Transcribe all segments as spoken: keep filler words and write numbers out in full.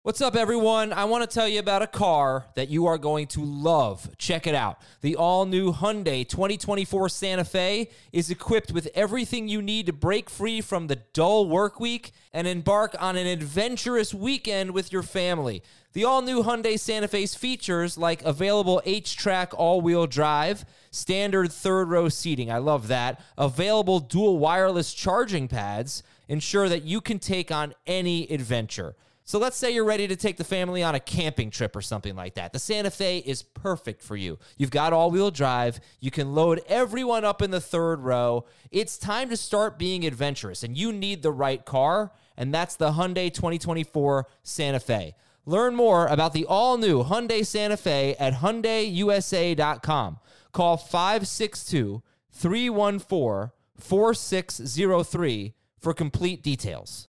What's up, everyone? I want to tell you about a car that you are going to love. Check it out. The all-new Hyundai twenty twenty-four Santa Fe is equipped with everything you need to break free from the dull work week and embark on an adventurous weekend with your family. The all-new Hyundai Santa Fe's features like available H-Track all-wheel drive, standard third-row seating, I love that, available dual wireless charging pads, ensure that you can take on any adventure. So let's say you're ready to take the family on a camping trip or something like that. The Santa Fe is perfect for you. You've got all-wheel drive. You can load everyone up in the third row. It's time to start being adventurous, and you need the right car, and that's the Hyundai twenty twenty-four Santa Fe. Learn more about the all-new Hyundai Santa Fe at Hyundai U S A dot com. Call five six two, three one four, four six zero three for complete details.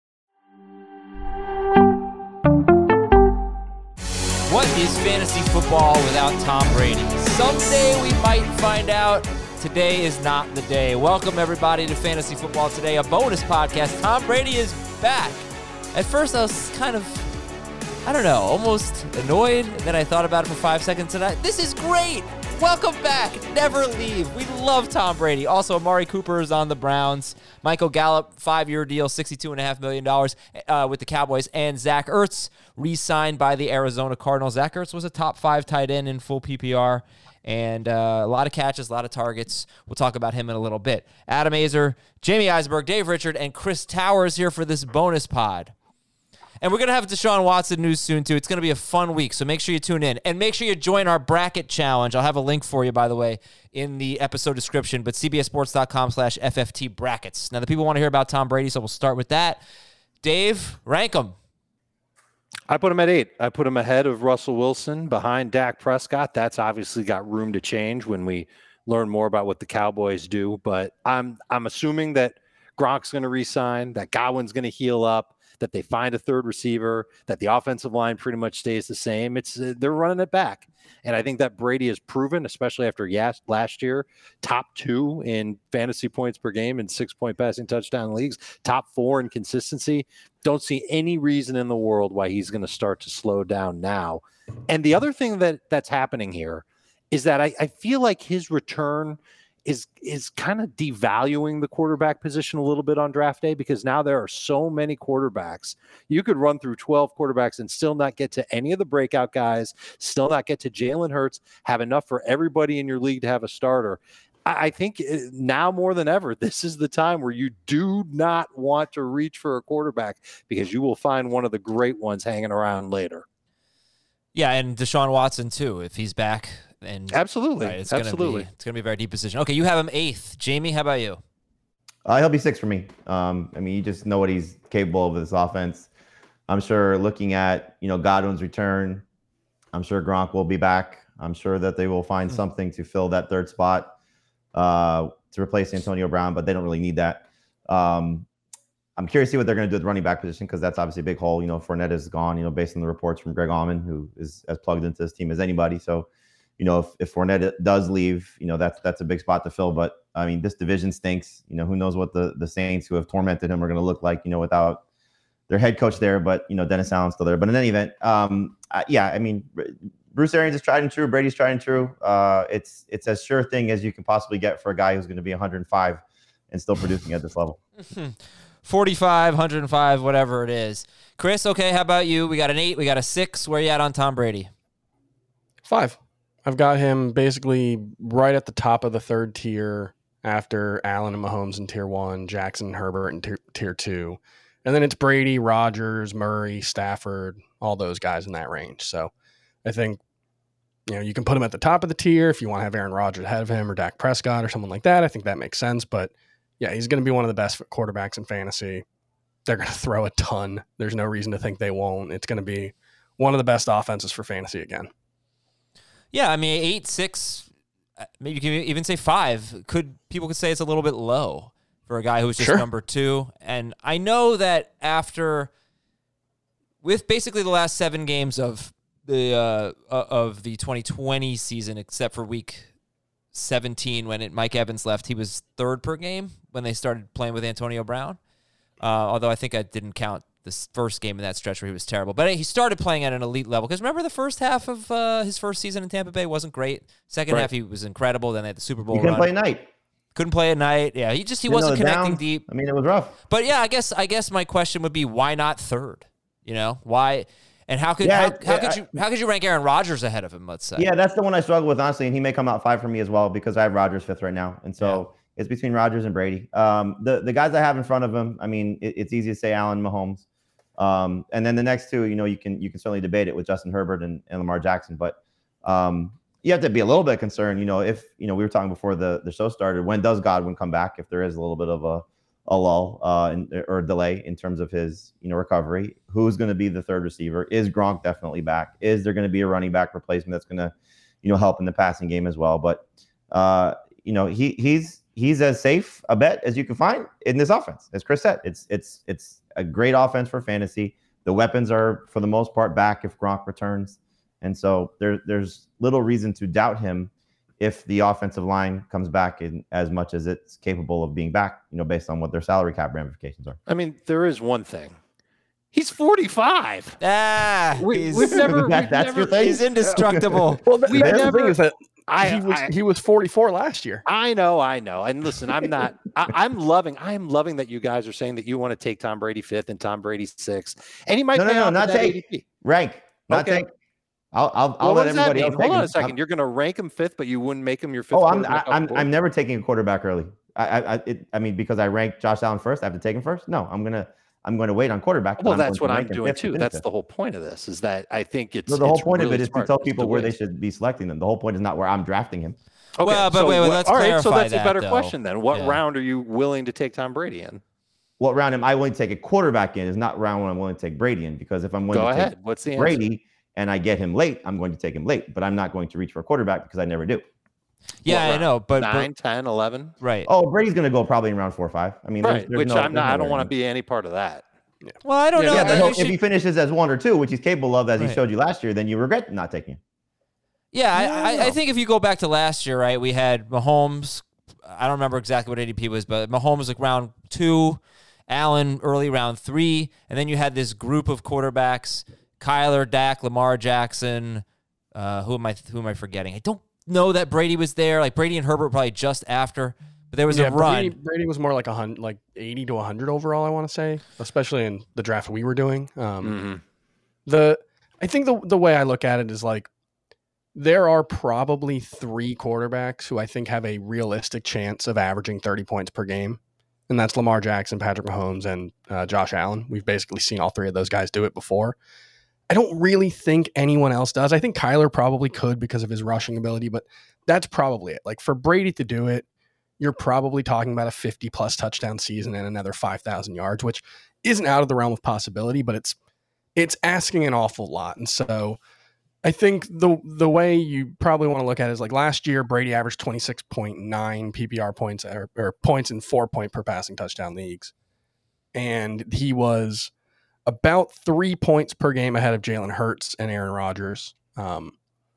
What is fantasy football without Tom Brady? Someday we might find out. Today is not the day. Welcome, everybody, to Fantasy Football Today, a bonus podcast. Tom Brady is back. At first, I was kind of, I don't know, almost annoyed. And then I thought about it for five seconds, and I, this is great. Welcome back. Never leave. We love Tom Brady. Also, Amari Cooper is on the Browns. Michael Gallup, five-year deal, sixty-two point five million dollars uh, with the Cowboys. And Zach Ertz, re-signed by the Arizona Cardinals. Zach Ertz was a top five tight end in full P P R. And uh, a lot of catches, a lot of targets. We'll talk about him in a little bit. Adam Azer, Jamie Eisberg, Dave Richard, and Chris Towers here for this bonus pod. And we're going to have Deshaun Watson news soon, too. It's going to be a fun week, so make sure you tune in. And make sure you join our bracket challenge. I'll have a link for you, by the way, in the episode description, but cbssports.com slash FFT brackets. Now, the people want to hear about Tom Brady, so we'll start with that. Dave, rank him. I put him at eight. I put him ahead of Russell Wilson, behind Dak Prescott. That's obviously got room to change when we learn more about what the Cowboys do. But I'm I'm assuming that Gronk's going to re-sign, that Godwin's going to heal up, that they find a third receiver, that the offensive line pretty much stays the same. It's uh, they're running it back. And I think that Brady has proven, especially after yes, last year, top two in fantasy points per game and six-point passing touchdown leagues, top four in consistency. Don't see any reason in the world why he's going to start to slow down now. And the other thing that that's happening here is that I, I feel like his return is is kind of devaluing the quarterback position a little bit on draft day, because now there are so many quarterbacks. You could run through twelve quarterbacks and still not get to any of the breakout guys, still not get to Jalen Hurts, have enough for everybody in your league to have a starter. I, I think now more than ever, this is the time where you do not want to reach for a quarterback, because you will find one of the great ones hanging around later. Yeah, and Deshaun Watson, too, if he's back. And absolutely, right, it's absolutely, gonna be, it's gonna be a very deep position. Okay, you have him eighth. Jamie, how about you? Uh, he'll be six for me. Um, I mean, you just know what he's capable of with this offense. I'm sure looking at you know Godwin's return, I'm sure Gronk will be back. I'm sure that they will find mm-hmm. something to fill that third spot uh, to replace Antonio Brown, but they don't really need that. Um, I'm curious to see what they're going to do with the running back position, because that's obviously a big hole. You know, Fournette is gone. You know, based on the reports from Greg Auman, who is as plugged into this team as anybody. So. You know, if, if Fournette does leave, you know, that's that's a big spot to fill. But, I mean, this division stinks. You know, who knows what the, the Saints, who have tormented him, are going to look like, you know, without their head coach there. But, you know, Dennis Allen's still there. But in any event, um, uh, yeah, I mean, Bruce Arians is tried and true. Brady's tried and true. Uh, it's it's as sure thing as you can possibly get for a guy who's going to be one hundred five and still producing at this level. forty-five, one hundred five, whatever it is. Chris, okay, how about you? We got an eight. We got a six. Where are you at on Tom Brady? Five. I've got him basically right at the top of the third tier after Allen and Mahomes in tier one, Jackson and Herbert in tier, tier two. And then it's Brady, Rodgers, Murray, Stafford, all those guys in that range. So I think, you know, you can put him at the top of the tier if you want to have Aaron Rodgers ahead of him or Dak Prescott or someone like that. I think that makes sense. But yeah, he's going to be one of the best quarterbacks in fantasy. They're going to throw a ton. There's no reason to think they won't. It's going to be one of the best offenses for fantasy again. Yeah, I mean, eight, six, maybe you can even say five. Could people could say it's a little bit low for a guy who's just sure. number two. And I know that after, with basically the last seven games of the uh, of the twenty twenty season, except for week seventeen when it, Mike Evans left, he was third per game when they started playing with Antonio Brown. Uh, although I think I didn't count this first game in that stretch where he was terrible. But he started playing at an elite level. Because remember the first half of uh, his first season in Tampa Bay wasn't great. Second right. half he was incredible. Then they had the Super Bowl He couldn't run. play night. Couldn't play at night. Yeah, he just he Didn't wasn't know the connecting down. deep. I mean, it was rough. But yeah, I guess I guess my question would be why not third? You know why? And how could Yeah, how, it- how it- could I- you how could you rank Aaron Rodgers ahead of him? Let's say. Yeah, that's the one I struggle with, honestly, and he may come out five for me as well because I have Rodgers fifth right now, and so yeah. it's between Rodgers and Brady. Um, the the guys I have in front of him, I mean, it, it's easy to say Allen, Mahomes, um, and then the next two, you know, you can you can certainly debate it with Justin Herbert and, and Lamar Jackson, but um, you have to be a little bit concerned, you know, if you know we were talking before the the show started, when does Godwin come back? If there is a little bit of a a lull uh, in, or a delay in terms of his, you know, recovery. Who's going to be the third receiver? Is Gronk definitely back? Is there going to be a running back replacement that's going to, you know, help in the passing game as well? But, uh, you know, he he's he's as safe a bet as you can find in this offense. As Chris said, it's it's it's a great offense for fantasy. The weapons are for the most part back if Gronk returns, and so there there's little reason to doubt him if the offensive line comes back in as much as it's capable of being back, you know, based on what their salary cap ramifications are. I mean, there is one thing. He's forty-five. Ah, We, he's, we've never. That- we've that's never your thing? he's indestructible. Well, the, We that's never- the thing is that I, he was I, he was forty-four last year. I know, I know. And listen, I'm not. I, I'm loving. I am loving that you guys are saying that you want to take Tom Brady fifth and Tom Brady sixth, and he might. No, no, pay no, off not with that take. A D P. Rank, not Okay. take. I'll I'll, I'll Well, what let does that everybody mean? else Hold take on him. a second. I'm- You're going to rank him fifth, but you wouldn't make him your fifth. Oh, I'm quarterback I, off I'm the board? I'm never taking a quarterback early. I I I, it, I mean because I ranked Josh Allen first, I have to take him first. No, I'm gonna I'm going to wait on quarterback. Well, I'm that's going what to I'm rank him doing fifth too. and That's fifth. the whole point of this. Is that I think it's. No, the whole it's point of really it is to smart tell to people do where it. they should be selecting them. The whole point is not where I'm drafting him. Okay, Well, but so wait, wait, what- let's all right, so clarify that's that, a better though. question then. What Yeah. round are you willing to take Tom Brady in? What round am I willing to take a quarterback in is not round when I'm willing to take Brady in, because if I'm willing Go to ahead. take What's the answer? Brady and I get him late, I'm going to take him late, but I'm not going to reach for a quarterback because I never do. Yeah, What I round? know, but, nine, but ten, eleven right. Oh, Brady's going to go probably in round four or five. I mean, there's, Right, there's which no, I'm not. there's I no don't want to way. be any part of that. Well, I don't Yeah, know. Yeah, I but think he'll- you if should- he finishes as one or two, which he's capable of, as Right. he showed you last year, then you regret not taking him. Yeah, I, Yeah, I I, I know. think if you go back to last year, right, we had Mahomes. I don't remember exactly what A D P was, but Mahomes like round two, Allen early round three, and then you had this group of quarterbacks: Kyler, Dak, Lamar Jackson. Uh, who am I? Who am I forgetting? I don't know that Brady was there. Like Brady and Herbert were probably just after, but there was yeah, a run. Brady, Brady was more like a hundred, like eighty to a hundred overall. I want to say, especially in the draft we were doing. Um, Mm-hmm. the I think the the way I look at it is like there are probably three quarterbacks who I think have a realistic chance of averaging thirty points per game, and that's Lamar Jackson, Patrick Mahomes, and uh, Josh Allen. We've basically seen all three of those guys do it before. I don't really think anyone else does. I think Kyler probably could because of his rushing ability, but that's probably it. Like for Brady to do it, you're probably talking about a fifty plus touchdown season and another five thousand yards, which isn't out of the realm of possibility, but it's it's asking an awful lot. And so I think the the way you probably want to look at it is like last year, Brady averaged twenty-six point nine P P R points or, or points in four point per passing touchdown leagues. And he was about three points per game ahead of Jalen Hurts and Aaron Rodgers. Um,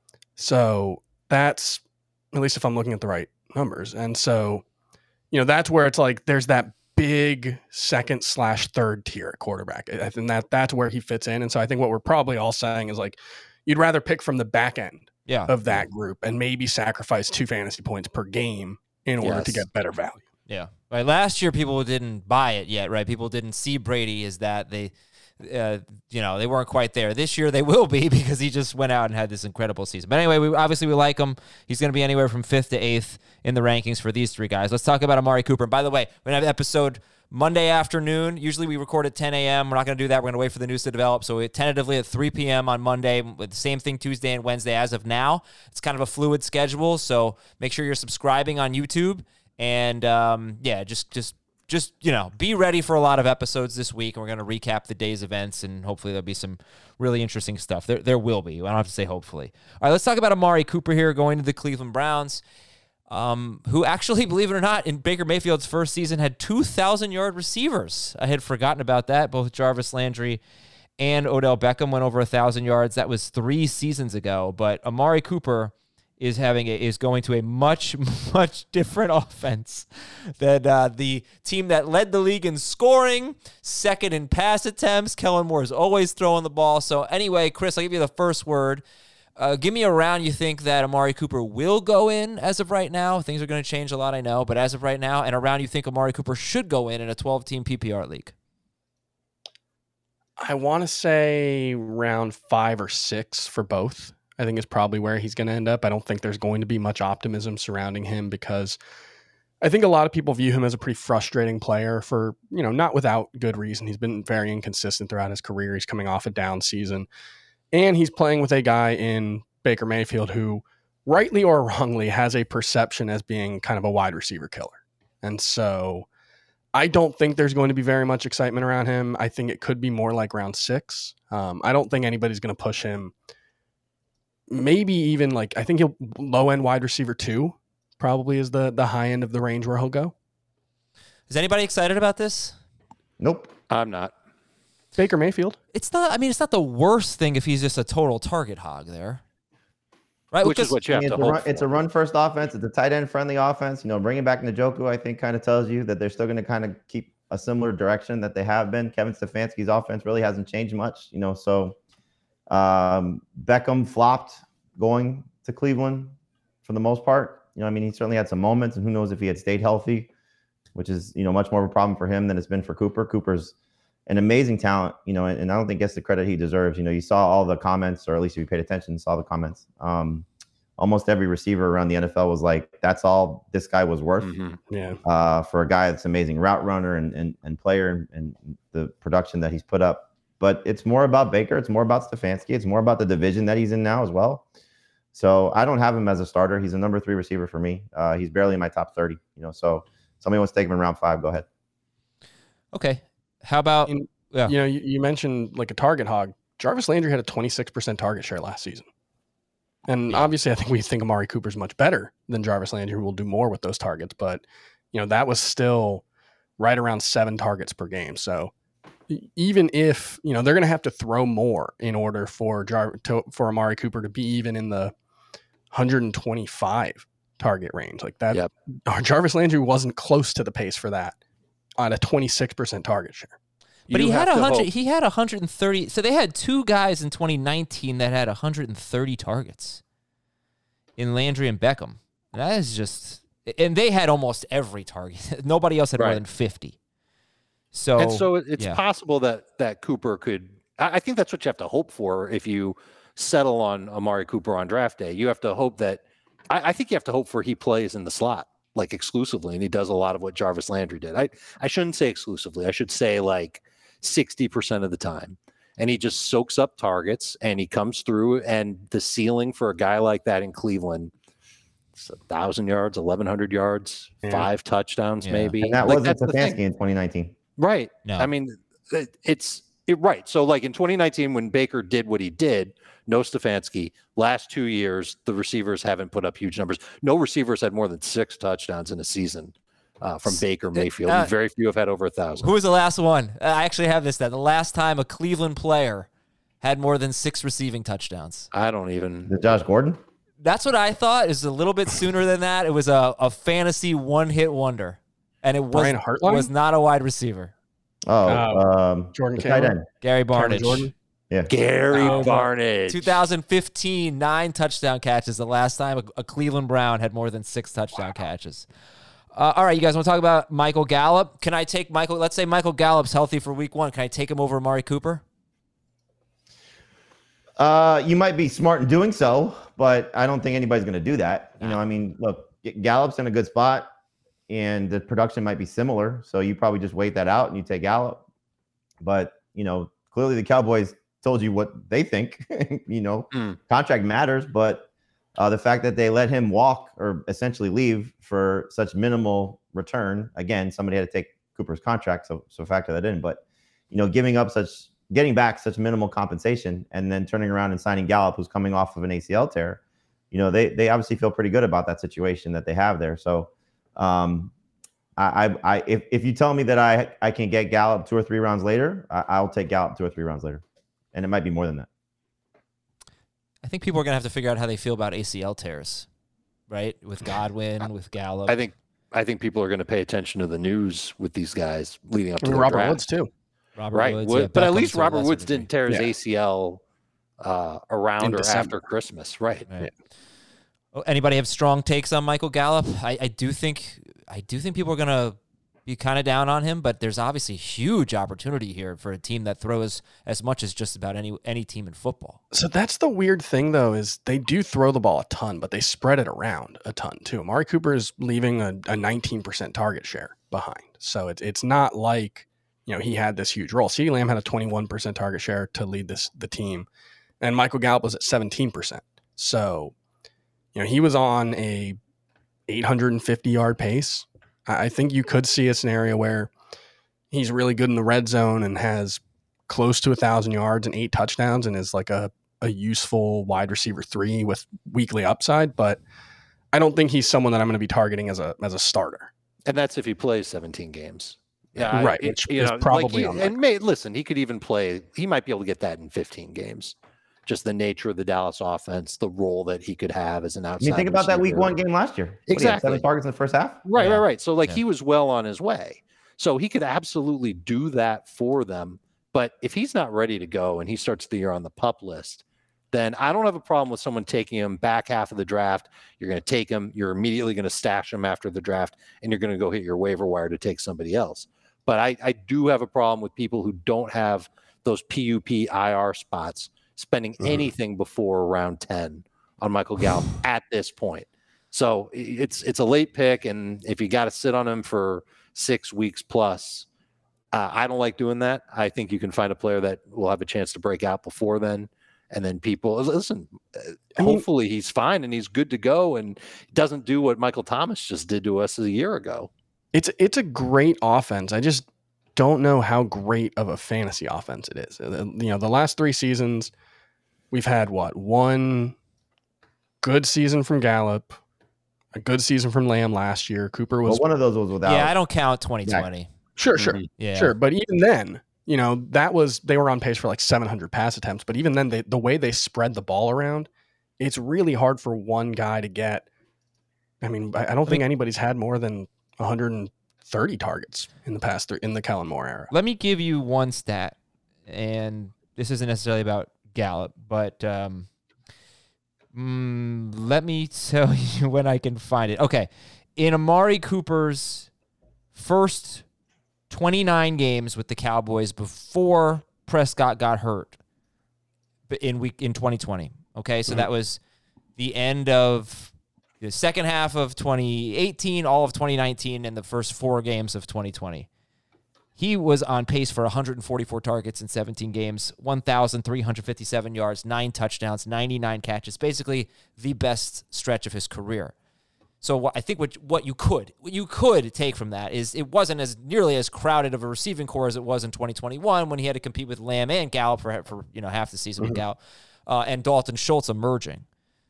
so that's, at least if I'm looking at the right numbers. And so, you know, that's where it's like there's that big second slash third tier at quarterback. I think that that's where he fits in. And so I think what we're probably all saying is like, you'd rather pick from the back end Yeah. of that group and maybe sacrifice two fantasy points per game in order Yes. to get better value. Yeah. Right. Last year, people didn't buy it yet, right? People didn't see Brady as that. They, uh, you know, they weren't quite there. This year, they will be because he just went out and had this incredible season. But anyway, we obviously we like him. He's going to be anywhere from fifth to eighth in the rankings for these three guys. Let's talk about Amari Cooper. And by the way, we're going to have an episode Monday afternoon. Usually we record at ten a.m. We're not going to do that. We're going to wait for the news to develop. So we tentatively at three p.m. on Monday, with the same thing Tuesday and Wednesday as of now. It's kind of a fluid schedule, so make sure you're subscribing on YouTube. And, um, yeah, just, just, just, you know, be ready for a lot of episodes this week. And we're going to recap the day's events, and hopefully there'll be some really interesting stuff. There, there will be. I don't have to say hopefully. All right, let's talk about Amari Cooper here going to the Cleveland Browns. Um, who actually, believe it or not, in Baker Mayfield's first season had two thousand yard receivers. I had forgotten about that. Both Jarvis Landry and Odell Beckham went over one thousand yards. That was three seasons ago. But Amari Cooper is having a, is going to a much, much different offense than uh, the team that led the league in scoring, second in pass attempts. Kellen Moore is always throwing the ball. So anyway, Chris, I'll give you the first word. Uh, give me a round you think that Amari Cooper will go in as of right now. Things are going to change a lot, I know, but as of right now, and a round you think Amari Cooper should go in in a twelve-team P P R league. I want to say round five or six for both. I think is probably where he's going to end up. I don't think there's going to be much optimism surrounding him because I think a lot of people view him as a pretty frustrating player for, you know, not without good reason. He's been very inconsistent throughout his career. He's coming off a down season, and he's playing with a guy in Baker Mayfield who, rightly or wrongly, has a perception as being kind of a wide receiver killer. And so I don't think there's going to be very much excitement around him. I think it could be more like round six. Um, I don't think anybody's going to push him. Maybe even like, I think he'll low end wide receiver two probably is the, the high end of the range where he'll go. Is anybody excited about this? Nope. I'm not. Baker Mayfield. It's not, I mean, it's not the worst thing if he's just a total target hog there. Right? Which Because, is what you have it's, to a hope run, for. it's a run first offense. It's a tight end friendly offense. You know, bringing back Njoku, I think, kind of tells you that they're still going to kind of keep a similar direction that they have been. Kevin Stefanski's offense really hasn't changed much. You know, so um, Beckham flopped going to Cleveland for the most part. You know, I mean, he certainly had some moments, and who knows if he had stayed healthy, which is, you know, much more of a problem for him than it's been for Cooper. Cooper's an amazing talent, you know, and, and I don't think gets the credit he deserves. You know, you saw all the comments, or at least if you paid attention, saw the comments. Um, almost every receiver around the N F L was like, that's all this guy was worth. Mm-hmm. Yeah. Uh, for a guy that's amazing route runner and and, and player and, and the production that he's put up. But it's more about Baker. It's more about Stefanski. It's more about the division that he's in now as well. So I don't have him as a starter. He's a number three receiver for me. Uh, he's barely in my top thirty, you know, so somebody wants to take him in round five, go ahead. okay. How about, And, yeah. You know, you, you mentioned like a target hog. Jarvis Landry had a twenty-six percent target share last season. And obviously I think we think Amari Cooper's much better than Jarvis Landry, who will do more with those targets. But, you know, that was still right around seven targets per game. So even if, you know, they're going to have to throw more in order for Jar- to, for Amari Cooper to be even in the one hundred twenty-five target range like that. Yep. Jarvis Landry wasn't close to the pace for that on a twenty-six percent target share. But You he had have a to hundred. hope. He had a hundred and thirty. So they had two guys in twenty nineteen that had a hundred and thirty targets in Landry and Beckham. That is just, and they had almost every target. Nobody else had more Right. than fifty. So And so it- it's yeah. possible that that Cooper could. I I think that's what you have to hope for if you settle on Amari Cooper on draft day. You have to hope that. I, I think you have to hope for he plays in the slot like exclusively, and he does a lot of what Jarvis Landry did. I I shouldn't say exclusively. I should say like sixty percent of the time. And he just soaks up targets and he comes through. And the ceiling for a guy like that in Cleveland, it's a thousand yards, eleven hundred yards, Yeah. five touchdowns, Yeah. maybe. And that Like, wasn't that's the thing. Stefanski in twenty nineteen. Right. No. I mean, it, it's it, right. So, like in twenty nineteen, when Baker did what he did, no Stefanski. Last two years, the receivers haven't put up huge numbers. No receivers had more than six touchdowns in a season uh, from Baker Mayfield. uh, and very few have had over a thousand. Who was the last one? I actually have this. That the last time a Cleveland player had more than six receiving touchdowns. I don't even. Is it Josh Gordon? That's what I thought. Is a little bit sooner than that. It was a, a fantasy one hit wonder, and it was Brian Hartline? was not a wide receiver. Oh, Oh, um, Jordan the tight Cameron? end. Gary Cameron Barnidge. Jordan? Yeah. Gary Oh, Barnidge. twenty fifteen, nine touchdown catches. The last time a, a Cleveland Brown had more than six touchdown catches. Uh, all right, you guys want to talk about Michael Gallup? Can I take Michael? Let's say Michael Gallup's healthy for week one. Can I take him over Amari Cooper? Uh, you might be smart in doing so, but I don't think anybody's going to do that. You know, I mean, look, Gallup's in a good spot, and the production might be similar. So you probably just wait that out and you take Gallup. But, you know, clearly the Cowboys told you what they think. you know, Mm. contract matters, but uh, the fact that they let him walk or essentially leave for such minimal return, again, somebody had to take Cooper's contract, so so factor that in. But, you know, giving up such, getting back such minimal compensation and then turning around and signing Gallup, who's coming off of an A C L tear, you know, they they obviously feel pretty good about that situation that they have there. So, um, I, I, I if if you tell me that I I can get Gallup two or three rounds later, I, I'll take Gallup two or three rounds later, and it might be more than that. I think people are going to have to figure out how they feel about A C L tears. right? With Godwin, with Gallup. I think I think people are going to pay attention to the news with these guys leading up to I mean, the Robert draft. Woods too. Robert right, Woods, Wood, yeah, but at Beckham least to a Robert lesser Woods degree. didn't tear his Yeah. A C L uh, around In or December. after Christmas, right? Right. Yeah. Oh, anybody have strong takes on Michael Gallup? I, I do think I do think people are gonna be kind of down on him, but there's obviously huge opportunity here for a team that throws as much as just about any any team in football. So that's the weird thing, though, is they do throw the ball a ton, but they spread it around a ton too. Amari Cooper is leaving a, a nineteen percent target share behind, so it's it's not like you know he had this huge role. CeeDee Lamb had a twenty-one percent target share to lead this the team, and Michael Gallup was at seventeen percent. So you know he was on a eight hundred fifty yard pace. I think you could see a scenario where he's really good in the red zone and has close to a thousand yards and eight touchdowns and is like a, a useful wide receiver three with weekly upside. But I don't think he's someone that I'm going to be targeting as a as a starter. And that's if he plays seventeen games. Yeah, Right, I- which you is know, like probably he- unlikely. and may, listen, he could even play. He might be able to get that in fifteen games. Just the nature of the Dallas offense, the role that he could have as an I outside. mean, think about that week receiver. one game last year. What, he had Exactly. seven targets in the first half. Right, Yeah. right, right. So like Yeah. he was well on his way. So he could absolutely do that for them. But if he's not ready to go and he starts the year on the PUP list, then I don't have a problem with someone taking him back half of the draft. You're going to take him. You're immediately going to stash him after the draft, and you're going to go hit your waiver wire to take somebody else. But I, I do have a problem with people who don't have those P U P I R spots spending Mhm. anything before round ten on Michael Gallup at this point. So it's it's a late pick, and if you got to sit on him for six weeks plus, uh, I don't like doing that. I think you can find a player that will have a chance to break out before then, and then people listen. Uh, I mean- hopefully, he's fine and he's good to go, and doesn't do what Michael Thomas just did to us a year ago. It's it's a great offense. I just don't know how great of a fantasy offense it is. Uh, You know, the last three seasons, we've had what one good season from Gallup, a good season from Lamb last year. Cooper was Well, one of those was without. Yeah, I don't count twenty twenty. sure, sure, Mhm. Yeah, sure. But even then, you know, that was they were on pace for like seven hundred pass attempts. But even then, they, the way they spread the ball around, it's really hard for one guy to get. I mean, I, I don't think anybody's had more than one hundred thirty targets in the past three, in the Kellen Moore era. Let me give you one stat, and this isn't necessarily about Gallup, but um, mm, let me tell you when I can find it. Okay, in Amari Cooper's first twenty-nine games with the Cowboys before Prescott got hurt, but in week in twenty twenty. Okay, so Mhm. that was the end of the second half of twenty eighteen, all of twenty nineteen, and the first four games of twenty twenty. He was on pace for one hundred forty-four targets in seventeen games, one thousand three hundred fifty-seven yards, nine touchdowns, ninety-nine catches, basically the best stretch of his career. So what I think what what you could what you could take from that is it wasn't as nearly as crowded of a receiving core as it was in twenty twenty-one when he had to compete with Lamb and Gallup for for you know half the season with Gallup uh, and Dalton Schultz emerging.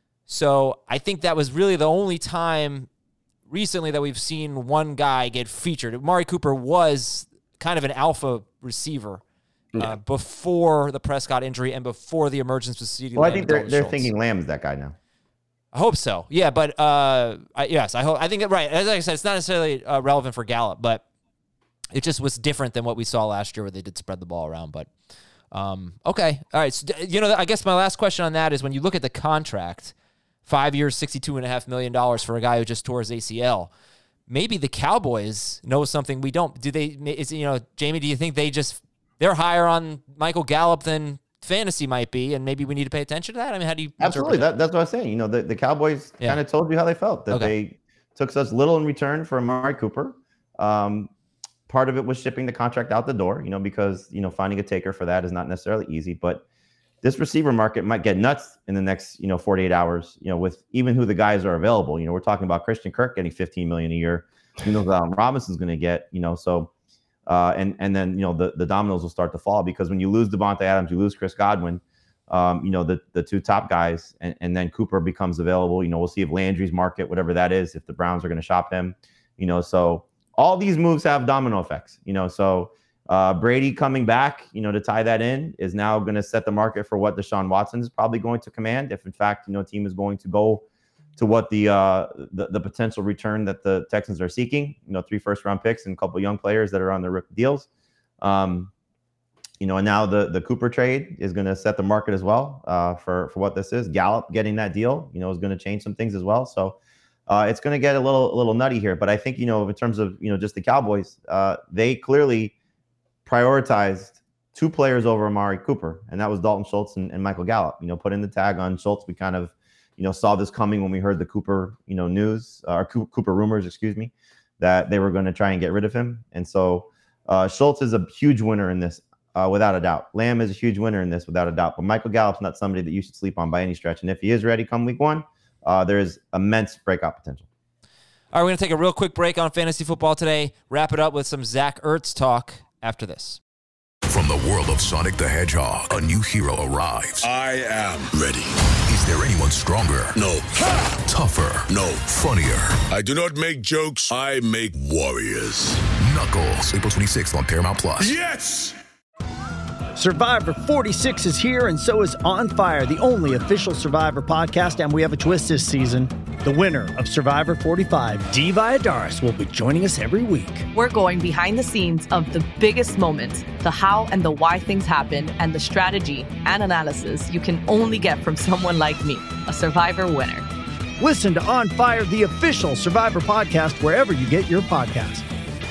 So I think that was really the only time recently that we've seen one guy get featured. Amari Cooper was kind of an alpha receiver uh, Yeah. before the Prescott injury and before the emergence of CeeDee Well, I Lamb think and they're Dalton they're Schultz. thinking Lamb is that guy now. I hope so. Yeah, but uh, I, yes, I hope. I think that right. As I said, it's not necessarily uh, relevant for Gallup, but it just was different than what we saw last year, where they did spread the ball around. But um, okay, all right. So, you know, I guess my last question on that is when you look at the contract, five years, sixty-two and a half million dollars for a guy who just tore his A C L. Maybe the Cowboys know something we don't. Do they? Is you know, Jamie? Do you think they just they're higher on Michael Gallup than fantasy might be, and maybe we need to pay attention to that? I mean, how do you Absolutely. interpret That, that's what I was saying. You know, the, the Cowboys Yeah. kind of told you how they felt, that Okay. they took such little in return for Amari Cooper. Um, part of it was shipping the contract out the door, you know, because, you know, finding a taker for that is not necessarily easy. But this receiver market might get nuts in the next, you know, forty-eight hours, you know, with even who the guys are available. You know, we're talking about Christian Kirk getting fifteen million dollars a year. Who knows what Allen Robinson's going to get, you know, so uh, and and then, you know, the, the dominoes will start to fall, because when you lose Devontae Adams, you lose Chris Godwin, um, you know, the, the two top guys, and, and then Cooper becomes available. You know, we'll see if Landry's market, whatever that is, if the Browns are going to shop him, you know, so all these moves have domino effects, you know, so uh, Brady coming back, you know, to tie that in is now going to set the market for what Deshaun Watson is probably going to command. If in fact, you know, a team is going to go to what the, uh, the the potential return that the Texans are seeking. You know, three first round picks and a couple young players that are on their rookie deals. Um, you know, and now the the Cooper trade is going to set the market as well uh, for for what this is. Gallup getting that deal, you know, is going to change some things as well. So uh, it's going to get a little a little nutty here. But I think, you know, in terms of, you know, just the Cowboys, uh, they clearly prioritized two players over Amari Cooper, and that was Dalton Schultz and, and Michael Gallup. You know, putting the tag on Schultz, we kind of, you know, saw this coming when we heard the Cooper, you know, news uh, or Cooper rumors, excuse me, that they were going to try and get rid of him. And so uh, Schultz is a huge winner in this, uh, without a doubt. Lamb is a huge winner in this, without a doubt. But Michael Gallup's not somebody that you should sleep on by any stretch. And if he is ready come week one, uh, there is immense breakout potential. All right, we're going to take a real quick break on fantasy football today. Wrap it up with some Zach Ertz talk after this. From the world of Sonic the Hedgehog, a new hero arrives. I am ready. Is there anyone stronger? No. Ha! Tougher? No. Funnier? I do not make jokes. I make warriors. Knuckles, April twenty-sixth on Paramount Plus. Yes! Survivor forty-six is here, and so is On Fire, the only official Survivor podcast, and we have a twist this season. The winner of Survivor forty-five, Dee Valladares, will be joining us every week. We're going behind the scenes of the biggest moments, the how and the why things happen, and the strategy and analysis you can only get from someone like me, a Survivor winner. Listen to On Fire, the official Survivor podcast, wherever you get your podcasts.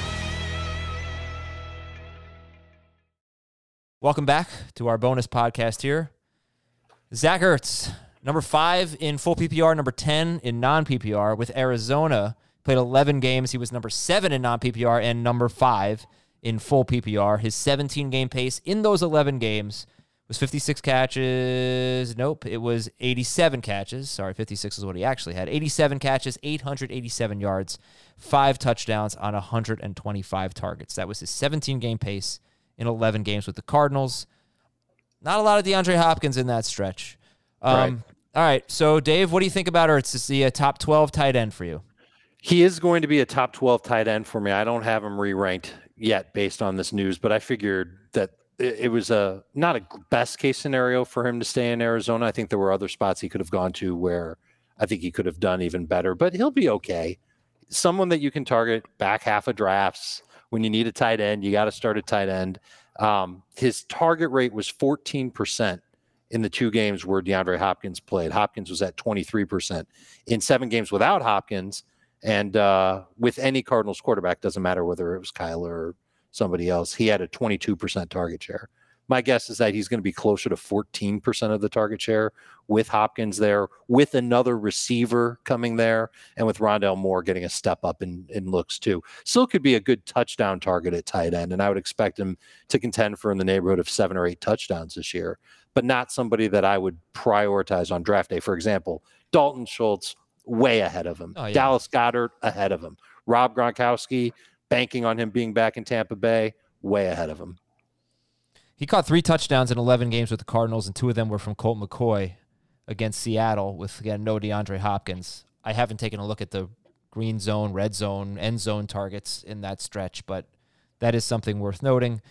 Welcome back to our bonus podcast here. Zach Ertz, number five in full P P R, number ten in non-P P R. With Arizona, played eleven games. He was number seven in non-P P R and number five in full P P R. His seventeen-game pace in those eleven games was fifty-six catches. Nope, it was eighty-seven catches. Sorry, fifty-six is what he actually had. eighty-seven catches, eight hundred eighty-seven yards, five touchdowns on one hundred twenty-five targets. That was his seventeen-game pace in eleven games with the Cardinals. Not a lot of DeAndre Hopkins in that stretch. Um, right. All right, so Dave, what do you think about Ertz? Is he a top twelve tight end for you? He is going to be a top twelve tight end for me. I don't have him re-ranked yet based on this news, but I figured that it, it was a not a best case scenario for him to stay in Arizona. I think there were other spots he could have gone to where I think he could have done even better, but he'll be okay. Someone that you can target back half of drafts. When you need a tight end, you got to start a tight end. Um, his target rate was fourteen percent in the two games where DeAndre Hopkins played. Hopkins was at twenty-three percent. In seven games without Hopkins, and uh, with any Cardinals quarterback, doesn't matter whether it was Kyler or somebody else, he had a twenty-two percent target share. My guess is that he's going to be closer to fourteen percent of the target share with Hopkins there, with another receiver coming there, and with Rondale Moore getting a step up in, in looks too. Still could be a good touchdown target at tight end, and I would expect him to contend for in the neighborhood of seven or eight touchdowns this year, but not somebody that I would prioritize on draft day. For example, Dalton Schultz, way ahead of him. Oh, yeah. Dallas Goedert, ahead of him. Rob Gronkowski, banking on him being back in Tampa Bay, way ahead of him. He caught three touchdowns in eleven games with the Cardinals, and two of them were from Colt McCoy against Seattle with, again, no DeAndre Hopkins. I haven't taken a look at the green zone, red zone, end zone targets in that stretch, but that is something worth noting.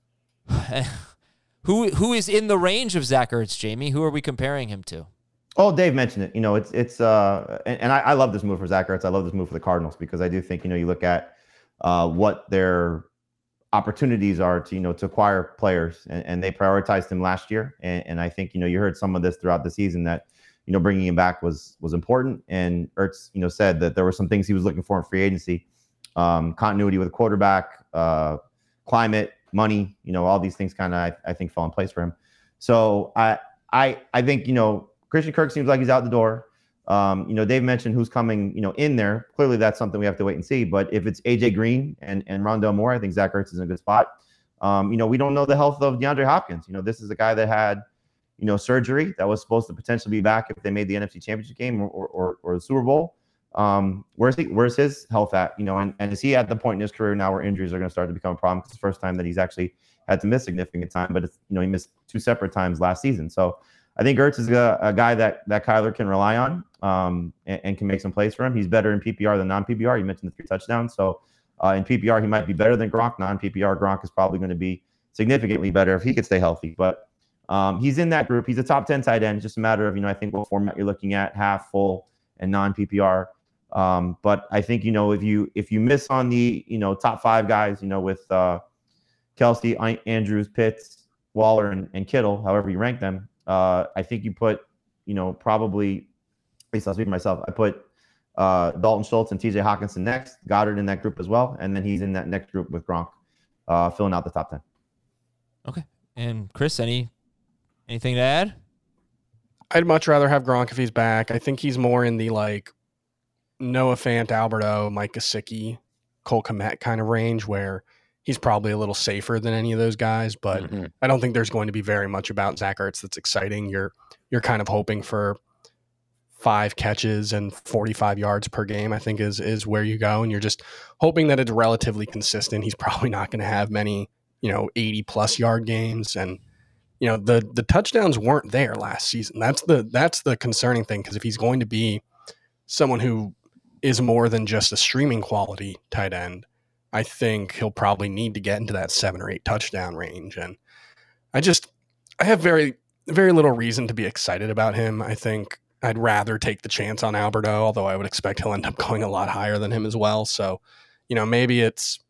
who who is in the range of Zach Ertz, Jamie? Who are we comparing him to? Oh, Dave mentioned it. You know, it's it's uh, and, and I, I love this move for Zach Ertz. I love this move for the Cardinals because I do think, you know, you look at uh, what their opportunities are to, you know, to acquire players, and, and they prioritized him last year. And, and I think, you know, you heard some of this throughout the season that, you know, bringing him back was was important. And Ertz, you know, said that there were some things he was looking for in free agency, um, continuity with a quarterback, uh, climate, money, you know, all these things kind of, I, I think, fell in place for him. So I, I, I think, you know, Christian Kirk seems like he's out the door. Um, you know, Dave mentioned who's coming, you know, in there. Clearly, that's something we have to wait and see. But if it's A J Green and, and Rondale Moore, I think Zach Ertz is in a good spot. Um, you know, we don't know the health of DeAndre Hopkins. You know, this is a guy that had, you know, surgery that was supposed to potentially be back if they made the N F C Championship game or or, or the Super Bowl. Um, where's he? Where's his health at? You know, and, and is he at the point in his career now where injuries are going to start to become a problem? Because it's the first time that he's actually had to miss significant time, but it's, you know, he missed two separate times last season. So I think Ertz is a, a guy that that Kyler can rely on um, and, and can make some plays for him. He's better in P P R than non-P P R. You mentioned the three touchdowns. So uh, in P P R, he might be better than Gronk. Non-P P R, Gronk is probably going to be significantly better if he could stay healthy. But um, he's in that group. He's a top ten tight end. It's just a matter of, you know, I think what format you're looking at, half, full, and non P P R. Um, but I think, you know, if you if you miss on the, you know, top five guys, you know, with uh, Kelsey, Andrews, Pitts, Waller, and, and Kittle, however you rank them, uh, I think you put, you know, probably, at least I'll speak for myself, I put uh, Dalton Schultz and T J Hawkinson next, Goddard in that group as well, and then he's in that next group with Gronk, uh, filling out the top ten. Okay. And Chris, any anything to add? I'd much rather have Gronk if he's back. I think he's more in the like Noah Fant, Alberto, Mike Gesicki, Cole Kmet kind of range where he's probably a little safer than any of those guys, but mm-hmm. I don't think there's going to be very much about Zach Ertz that's exciting. You're you're kind of hoping for five catches and forty-five yards per game, I think is is where you go, and you're just hoping that it's relatively consistent. He's probably not going to have many, you know, eighty plus yard games, and you know, the the touchdowns weren't there last season. That's the that's the concerning thing, because if he's going to be someone who is more than just a streaming quality tight end, I think he'll probably need to get into that seven or eight touchdown range. And I just, I have very, very little reason to be excited about him. I think I'd rather take the chance on Alberto, although I would expect he'll end up going a lot higher than him as well. So, you know, maybe it's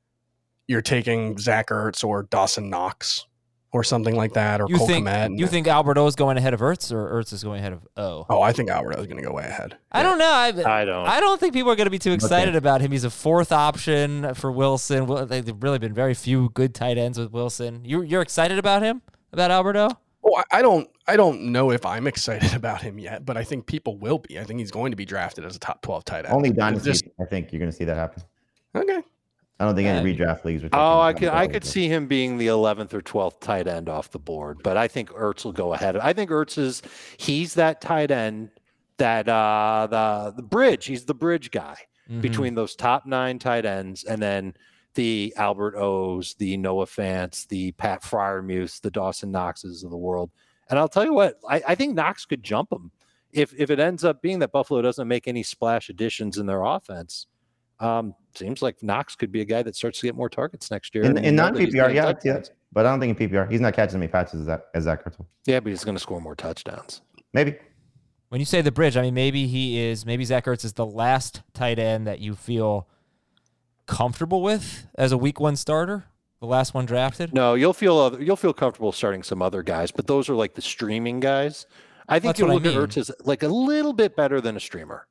you're taking Zach Ertz or Dawson Knox or something like that, or you Cole think, Kmet. You think Alberto is going ahead of Ertz, or Ertz is going ahead of O? Oh, I think Alberto is going to go way ahead. I yeah. don't know. I, I don't. I don't think people are going to be too excited okay. about him. He's a fourth option for Wilson. They've really been very few good tight ends with Wilson. You, you're excited about him, about Alberto? Oh, I don't. I don't know if I'm excited about him yet, but I think people will be. I think he's going to be drafted as a top twelve tight end. Only dynasty. Just, I think you're going to see that happen. Okay. I don't think any redraft leagues are. Oh, I could I could see him being the eleventh or twelfth tight end off the board, but I think Ertz will go ahead. I think Ertz is he's that tight end that uh, the the bridge. He's the bridge guy mm-hmm. between those top nine tight ends and then the Albert O's, the Noah Fants, the Pat Freiermuths, the Dawson Knoxes of the world. And I'll tell you what, I, I think Knox could jump him if if it ends up being that Buffalo doesn't make any splash additions in their offense. Um, seems like Knox could be a guy that starts to get more targets next year. In, in non-P P R, yeah, yeah, but I don't think in P P R. He's not catching as many patches as Zach, as Zach Ertz. Yeah, but he's going to score more touchdowns. Maybe. When you say the bridge, I mean, maybe he is, maybe Zach Ertz is the last tight end that you feel comfortable with as a week one starter, the last one drafted. No, you'll feel other, you'll feel comfortable starting some other guys, but those are like the streaming guys. I think you look I mean. at Ertz as like a little bit better than a streamer.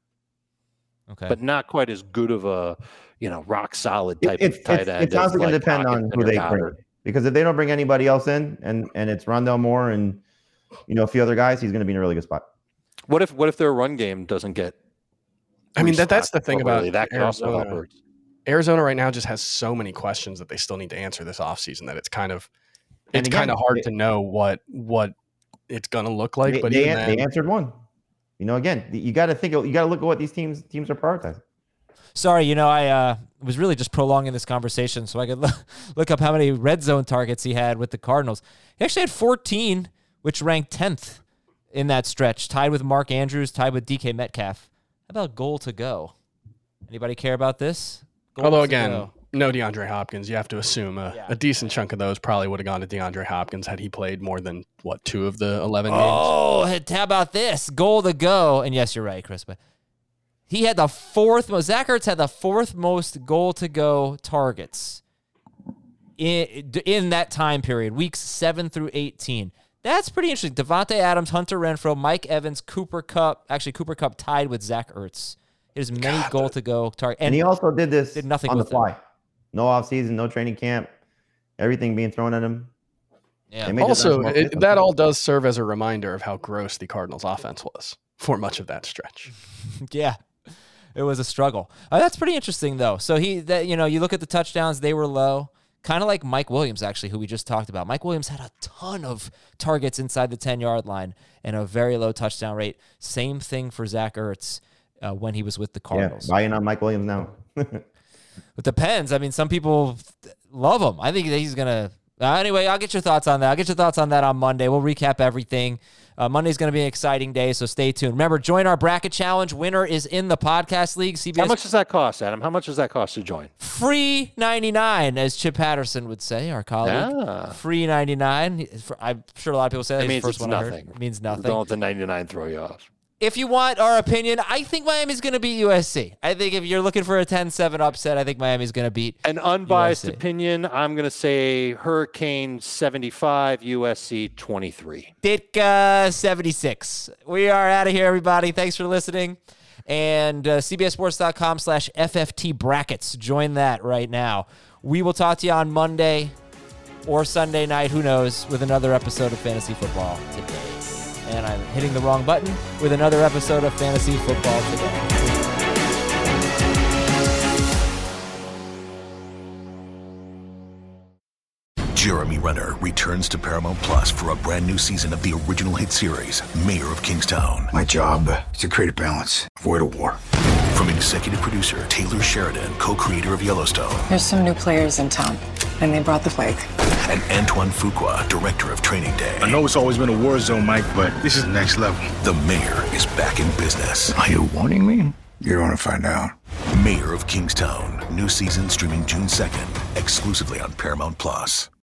Okay. But not quite as good of a, you know, rock solid type it, of tight it's, end. It's honestly going to like depend on who they bring. Because if they don't bring anybody else in and, and it's Rondale Moore and, you know, a few other guys, he's going to be in a really good spot. What if what if their run game doesn't get I mean, that that's the thing about that could also help Ertz. Arizona right now just has so many questions that they still need to answer this offseason that it's kind of it's again, kind of hard it, to know what what it's going to look like. They, but they, even they then, answered one. You know, again, you got to think. You got to look at what these teams teams are prioritizing. Sorry, you know, I uh, was really just prolonging this conversation so I could look, look up how many red zone targets he had with the Cardinals. He actually had fourteen, which ranked tenth in that stretch, tied with Mark Andrews, tied with D K Metcalf. How about goal to go? Anybody care about this? Goal Although, again, go. no DeAndre Hopkins. You have to assume a, yeah. a decent chunk of those probably would have gone to DeAndre Hopkins had he played more than, what, two of the eleven games? Oh, how about this? Goal to go. And yes, you're right, Chris, but he had the fourth most. Zach Ertz had the fourth most goal to go targets in, in that time period, weeks seven through eighteen. That's pretty interesting. Devontae Adams, Hunter Renfrow, Mike Evans, Cooper Kupp. Actually, Cooper Kupp tied with Zach Ertz. His many God, goal to go targets. And, and he also did this did nothing on the with fly. Them. No offseason, no training camp, everything being thrown at him. Yeah. Also, it, that all does serve as a reminder of how gross the Cardinals' offense was for much of that stretch. Yeah. It was a struggle. Uh, that's pretty interesting, though. So he, that you know, you look at the touchdowns; they were low, kind of like Mike Williams, actually, who we just talked about. Mike Williams had a ton of targets inside the ten-yard line and a very low touchdown rate. Same thing for Zach Ertz uh, when he was with the Cardinals. Yeah, buying on Mike Williams now. It depends. I mean, some people love him. I think that he's gonna. Uh, anyway, I'll get your thoughts on that. I'll get your thoughts on that on Monday. We'll recap everything. Uh, Monday's going to be an exciting day, so stay tuned. Remember, join our bracket challenge. Winner is in the podcast league. C B S. How much does that cost, Adam? How much does that cost to join? Free ninety-nine, as Chip Patterson would say, our colleague. Yeah. Free ninety-nine. I'm sure a lot of people say that. It means the first it's one nothing. I heard. It means nothing. Don't let the ninety-nine throw you off. if you want our opinion, I think Miami's going to beat U S C. I think if you're looking for a ten seven upset, I think Miami's going to beat An unbiased U S C. opinion, I'm going to say Hurricane seventy-five, U S C twenty-three. Ditka seventy-six. We are out of here, everybody. Thanks for listening. And uh, cbssports.com slash FFT brackets. Join that right now. We will talk to you on Monday or Sunday night, who knows, with another episode of Fantasy Football Today. And I'm hitting the wrong button with another episode of Fantasy Football Today. Jeremy Renner returns to Paramount Plus for a brand new season of the original hit series, Mayor of Kingstown. My job is to create a balance, avoid a war. From executive producer Taylor Sheridan, co-creator of Yellowstone. There's some new players in town, and they brought the plague. And Antoine Fuqua, director of Training Day. I know it's always been a war zone, Mike, but this is next level. The Mayor is back in business. Are you warning me? You're going to find out. Mayor of Kingstown. New season streaming June second, exclusively on Paramount Plus.